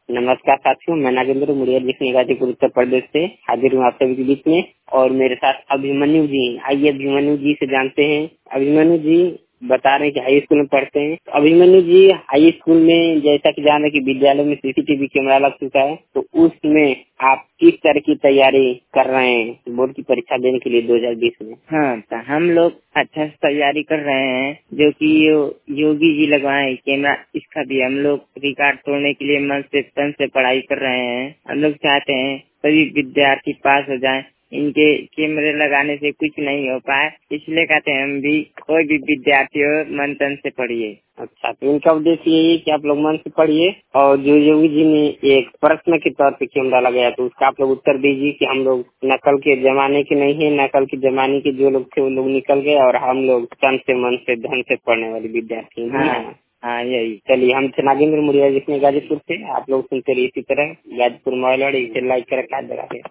नमस्कार साथियों, मैं नागेंद्र मुड़िया जिसने गाजीपुर उत्तर प्रदेश से हाजिर हूँ आप सभी के बीच में। और मेरे साथ अभिमन्यु जी। आइए अभिमन्यु जी से जानते हैं। अभिमन्यु जी बता रहे हैं कि हाई स्कूल में पढ़ते हैं। तो अभिमन्यु जी, हाई स्कूल में जैसा कि जान रहे कि विद्यालय में सीसीटीवी कैमरा लग चुका है, तो उसमें आप किस तरह की तैयारी कर रहे हैं बोर्ड की परीक्षा देने के लिए 2020 में? हाँ, तो हम लोग अच्छा से तैयारी कर रहे हैं, जो कि योगी जी लगवाए कैमरा, इसका भी हम लोग रिकॉर्ड तोड़ने के लिए मन से तन से पढ़ाई कर रहे हैं। हम लोग चाहते हैं सभी विद्यार्थी पास हो जाएं। इनके कैमरे लगाने से कुछ नहीं हो पाए, इसलिए कहते हैं हम भी कोई भी विद्यार्थी हो मन तन से पढ़िए। अच्छा, तो इनका उद्देश्य यही है कि आप लोग मन से पढ़िए। और जो योगी जी ने एक प्रश्न के तौर पे कैमरा लगाया, तो उसका आप लोग उत्तर दीजिए कि हम लोग नकल के जमाने के नहीं है। नकल के जमाने के जो लोग थे वो लोग निकल गए और हम लोग तन से मन से धन से पढ़ने वाले विद्यार्थी हैं। हाँ, यही। चलिए, हम थे नागेंद्र मुड़िया जिसने गाजीपुर से। आप लोग सुनते रहिए इसी तरह गाजीपुर मोबाइल, इसे लाइक कर